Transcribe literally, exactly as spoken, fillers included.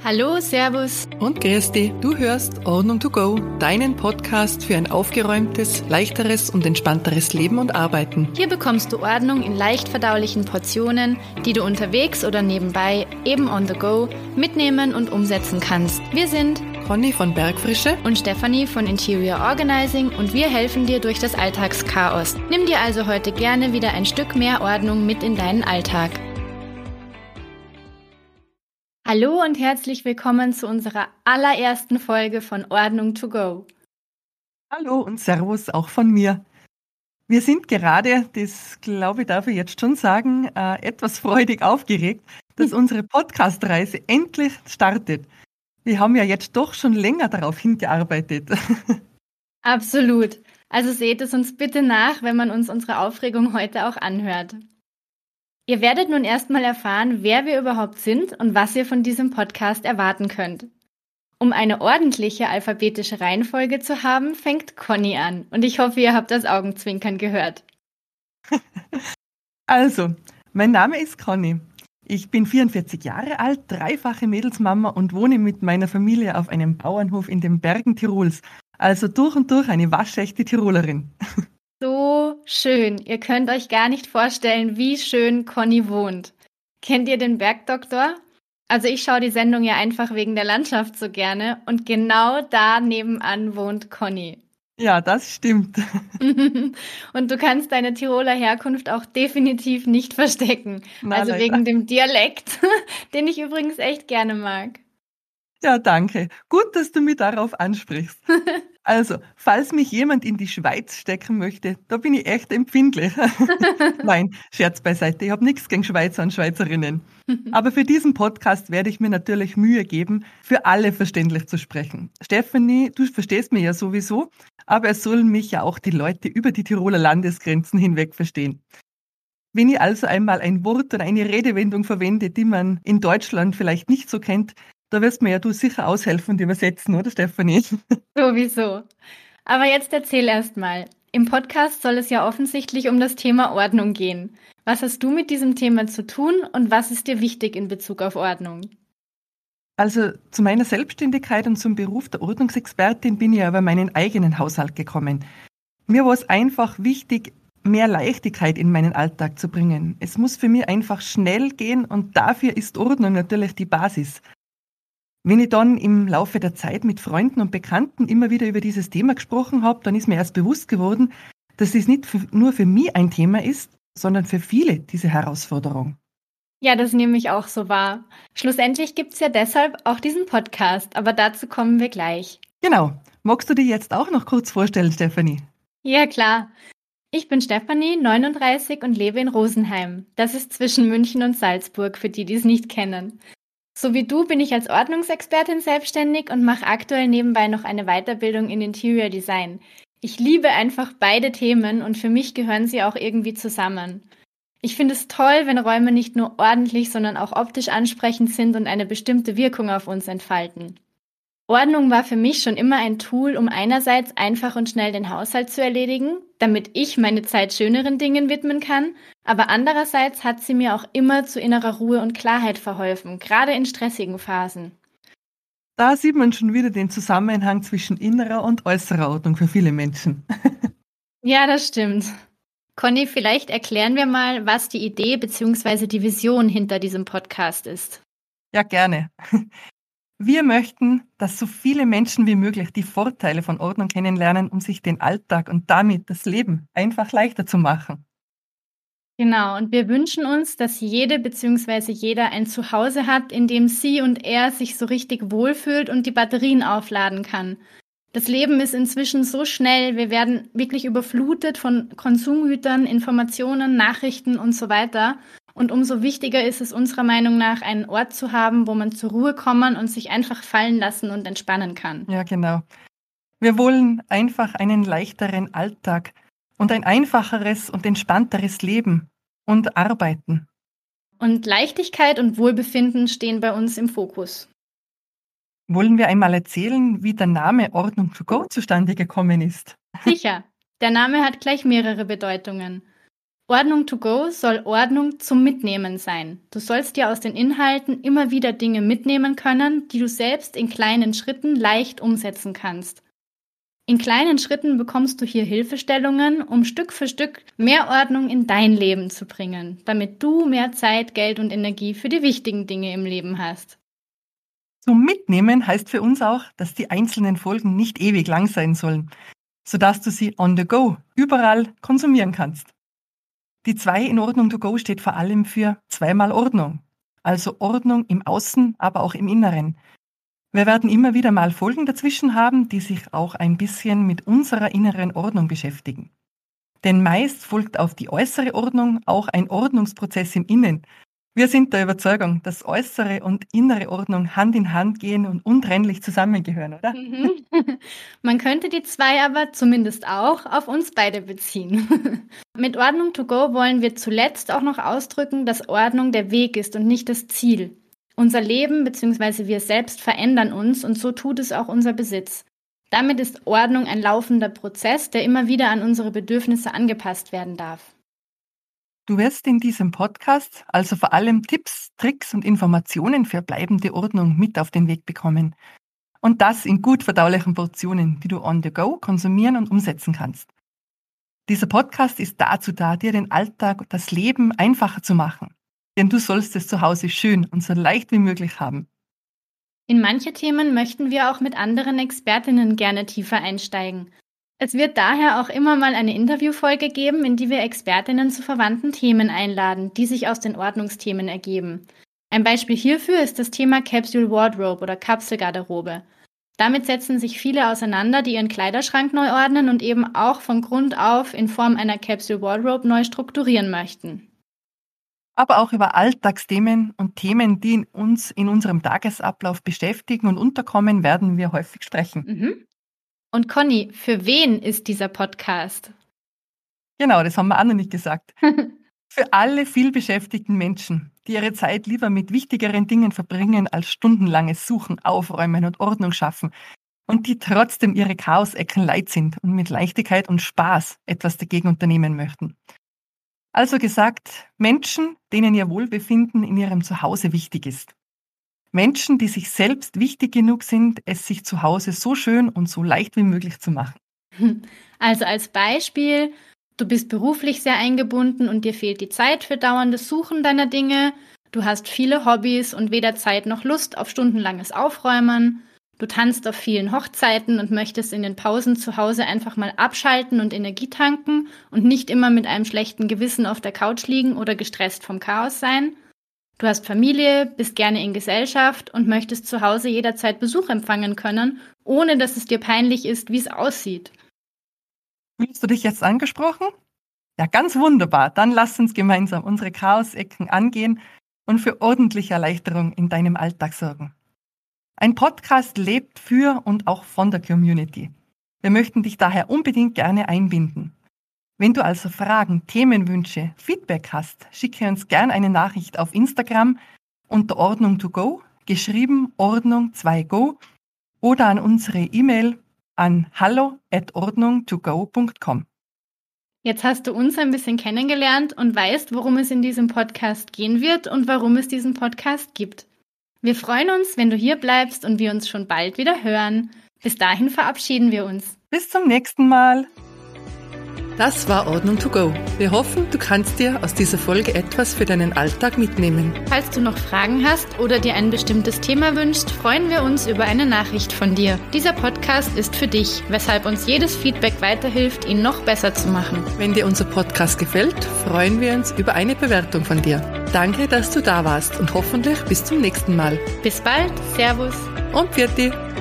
Hallo, Servus und grüß dich. Du hörst Ordnung to go, deinen Podcast für ein aufgeräumtes, leichteres und entspannteres Leben und Arbeiten. Hier bekommst du Ordnung in leicht verdaulichen Portionen, die du unterwegs oder nebenbei, eben on the go, mitnehmen und umsetzen kannst. Wir sind Conny von Bergfrische und Stefanie von Interior Organizing und wir helfen dir durch das Alltagschaos. Nimm dir also heute gerne wieder ein Stück mehr Ordnung mit in deinen Alltag. Hallo und herzlich willkommen zu unserer allerersten Folge von Ordnung to go. Hallo und Servus auch von mir. Wir sind gerade, das glaube ich, darf ich jetzt schon sagen, äh, etwas freudig aufgeregt, dass unsere Podcast-Reise endlich startet. Wir haben ja jetzt doch schon länger darauf hingearbeitet. Absolut. Also seht es uns bitte nach, wenn man uns unsere Aufregung heute auch anhört. Ihr werdet nun erstmal erfahren, wer wir überhaupt sind und was ihr von diesem Podcast erwarten könnt. Um eine ordentliche alphabetische Reihenfolge zu haben, fängt Conny an. Und ich hoffe, ihr habt das Augenzwinkern gehört. Also, mein Name ist Conny. Ich bin vierundvierzig Jahre alt, dreifache Mädelsmama und wohne mit meiner Familie auf einem Bauernhof in den Bergen Tirols. Also durch und durch eine waschechte Tirolerin. So schön. Ihr könnt euch gar nicht vorstellen, wie schön Conny wohnt. Kennt ihr den Bergdoktor? Also ich schaue die Sendung ja einfach wegen der Landschaft so gerne und genau da nebenan wohnt Conny. Ja, das stimmt. Und du kannst deine Tiroler Herkunft auch definitiv nicht verstecken. Na, also leider. wegen dem Dialekt, den ich übrigens echt gerne mag. Ja, danke. Gut, dass du mich darauf ansprichst. Also, falls mich jemand in die Schweiz stecken möchte, da bin ich echt empfindlich. Nein, Scherz beiseite, ich habe nichts gegen Schweizer und Schweizerinnen. Aber für diesen Podcast werde ich mir natürlich Mühe geben, für alle verständlich zu sprechen. Stefanie, du verstehst mich ja sowieso, aber es sollen mich ja auch die Leute über die Tiroler Landesgrenzen hinweg verstehen. Wenn ich also einmal ein Wort oder eine Redewendung verwende, die man in Deutschland vielleicht nicht so kennt, da wirst mir ja du sicher aushelfen und übersetzen, oder Stefanie? Sowieso. Aber jetzt erzähl erst mal. Im Podcast soll es ja offensichtlich um das Thema Ordnung gehen. Was hast du mit diesem Thema zu tun und was ist dir wichtig in Bezug auf Ordnung? Also zu meiner Selbstständigkeit und zum Beruf der Ordnungsexpertin bin ich ja über meinen eigenen Haushalt gekommen. Mir war es einfach wichtig, mehr Leichtigkeit in meinen Alltag zu bringen. Es muss für mich einfach schnell gehen und dafür ist Ordnung natürlich die Basis. Wenn ich dann im Laufe der Zeit mit Freunden und Bekannten immer wieder über dieses Thema gesprochen habe, dann ist mir erst bewusst geworden, dass es nicht für, nur für mich ein Thema ist, sondern für viele diese Herausforderung. Ja, das nehme ich auch so wahr. Schlussendlich gibt es ja deshalb auch diesen Podcast, aber dazu kommen wir gleich. Genau. Magst du dir jetzt auch noch kurz vorstellen, Stefanie? Ja, klar. Ich bin Stefanie, neununddreißig und lebe in Rosenheim. Das ist zwischen München und Salzburg, für die, die es nicht kennen. So wie du bin ich als Ordnungsexpertin selbstständig und mache aktuell nebenbei noch eine Weiterbildung in Interior Design. Ich liebe einfach beide Themen und für mich gehören sie auch irgendwie zusammen. Ich finde es toll, wenn Räume nicht nur ordentlich, sondern auch optisch ansprechend sind und eine bestimmte Wirkung auf uns entfalten. Ordnung war für mich schon immer ein Tool, um einerseits einfach und schnell den Haushalt zu erledigen, damit ich meine Zeit schöneren Dingen widmen kann, aber andererseits hat sie mir auch immer zu innerer Ruhe und Klarheit verholfen, gerade in stressigen Phasen. Da sieht man schon wieder den Zusammenhang zwischen innerer und äußerer Ordnung für viele Menschen. Ja, das stimmt. Conny, vielleicht erklären wir mal, was die Idee bzw. die Vision hinter diesem Podcast ist. Ja, gerne. Wir möchten, dass so viele Menschen wie möglich die Vorteile von Ordnung kennenlernen, um sich den Alltag und damit das Leben einfach leichter zu machen. Genau, und wir wünschen uns, dass jede bzw. jeder ein Zuhause hat, in dem sie und er sich so richtig wohlfühlt und die Batterien aufladen kann. Das Leben ist inzwischen so schnell, wir werden wirklich überflutet von Konsumgütern, Informationen, Nachrichten und so weiter. Und umso wichtiger ist es unserer Meinung nach, einen Ort zu haben, wo man zur Ruhe kommen und sich einfach fallen lassen und entspannen kann. Ja, genau. Wir wollen einfach einen leichteren Alltag und ein einfacheres und entspannteres Leben und Arbeiten. Und Leichtigkeit und Wohlbefinden stehen bei uns im Fokus. Wollen wir einmal erzählen, wie der Name Ordnung to go zustande gekommen ist? Sicher. Der Name hat gleich mehrere Bedeutungen. Ordnung to go soll Ordnung zum Mitnehmen sein. Du sollst dir aus den Inhalten immer wieder Dinge mitnehmen können, die du selbst in kleinen Schritten leicht umsetzen kannst. In kleinen Schritten bekommst du hier Hilfestellungen, um Stück für Stück mehr Ordnung in dein Leben zu bringen, damit du mehr Zeit, Geld und Energie für die wichtigen Dinge im Leben hast. Zum Mitnehmen heißt für uns auch, dass die einzelnen Folgen nicht ewig lang sein sollen, sodass du sie on the go überall konsumieren kannst. Die zwei in Ordnung to go steht vor allem für zweimal Ordnung, also Ordnung im Außen, aber auch im Inneren. Wir werden immer wieder mal Folgen dazwischen haben, die sich auch ein bisschen mit unserer inneren Ordnung beschäftigen. Denn meist folgt auf die äußere Ordnung auch ein Ordnungsprozess im Innen. Wir sind der Überzeugung, dass äußere und innere Ordnung Hand in Hand gehen und untrennlich zusammengehören, oder? Mhm. Man könnte die zwei aber zumindest auch auf uns beide beziehen. Mit Ordnung to go wollen wir zuletzt auch noch ausdrücken, dass Ordnung der Weg ist und nicht das Ziel. Unser Leben bzw. wir selbst verändern uns und so tut es auch unser Besitz. Damit ist Ordnung ein laufender Prozess, der immer wieder an unsere Bedürfnisse angepasst werden darf. Du wirst in diesem Podcast also vor allem Tipps, Tricks und Informationen für bleibende Ordnung mit auf den Weg bekommen. Und das in gut verdaulichen Portionen, die du on the go konsumieren und umsetzen kannst. Dieser Podcast ist dazu da, dir den Alltag, das Leben einfacher zu machen. Denn du sollst es zu Hause schön und so leicht wie möglich haben. In manche Themen möchten wir auch mit anderen Expertinnen gerne tiefer einsteigen. Es wird daher auch immer mal eine Interviewfolge geben, in die wir Expertinnen zu verwandten Themen einladen, die sich aus den Ordnungsthemen ergeben. Ein Beispiel hierfür ist das Thema Capsule Wardrobe oder Kapselgarderobe. Damit setzen sich viele auseinander, die ihren Kleiderschrank neu ordnen und eben auch von Grund auf in Form einer Capsule Wardrobe neu strukturieren möchten. Aber auch über Alltagsthemen und Themen, die uns in unserem Tagesablauf beschäftigen und unterkommen, werden wir häufig sprechen. Mhm. Und Conny, für wen ist dieser Podcast? Genau, das haben wir auch noch nicht gesagt. Für alle vielbeschäftigten Menschen, die ihre Zeit lieber mit wichtigeren Dingen verbringen, als stundenlanges Suchen, Aufräumen und Ordnung schaffen und die trotzdem ihre Chaosecken leid sind und mit Leichtigkeit und Spaß etwas dagegen unternehmen möchten. Also gesagt, Menschen, denen ihr Wohlbefinden in ihrem Zuhause wichtig ist. Menschen, die sich selbst wichtig genug sind, es sich zu Hause so schön und so leicht wie möglich zu machen. Also als Beispiel, du bist beruflich sehr eingebunden und dir fehlt die Zeit für dauerndes Suchen deiner Dinge. Du hast viele Hobbys und weder Zeit noch Lust auf stundenlanges Aufräumen. Du tanzt auf vielen Hochzeiten und möchtest in den Pausen zu Hause einfach mal abschalten und Energie tanken und nicht immer mit einem schlechten Gewissen auf der Couch liegen oder gestresst vom Chaos sein. Du hast Familie, bist gerne in Gesellschaft und möchtest zu Hause jederzeit Besuch empfangen können, ohne dass es dir peinlich ist, wie es aussieht. Fühlst du dich jetzt angesprochen? Ja, ganz wunderbar. Dann lass uns gemeinsam unsere Chaosecken angehen und für ordentliche Erleichterung in deinem Alltag sorgen. Ein Podcast lebt für und auch von der Community. Wir möchten dich daher unbedingt gerne einbinden. Wenn du also Fragen, Themenwünsche, Feedback hast, schicke uns gerne eine Nachricht auf Instagram unter Ordnung to go, geschrieben Ordnung zwei go oder an unsere E-Mail an hallo at ordnung to go punkt com. Jetzt hast du uns ein bisschen kennengelernt und weißt, worum es in diesem Podcast gehen wird und warum es diesen Podcast gibt. Wir freuen uns, wenn du hier bleibst und wir uns schon bald wieder hören. Bis dahin verabschieden wir uns. Bis zum nächsten Mal. Das war Ordnung to go. Wir hoffen, du kannst dir aus dieser Folge etwas für deinen Alltag mitnehmen. Falls du noch Fragen hast oder dir ein bestimmtes Thema wünschst, freuen wir uns über eine Nachricht von dir. Dieser Podcast ist für dich, weshalb uns jedes Feedback weiterhilft, ihn noch besser zu machen. Wenn dir unser Podcast gefällt, freuen wir uns über eine Bewertung von dir. Danke, dass du da warst und hoffentlich bis zum nächsten Mal. Bis bald, Servus und Pfiat.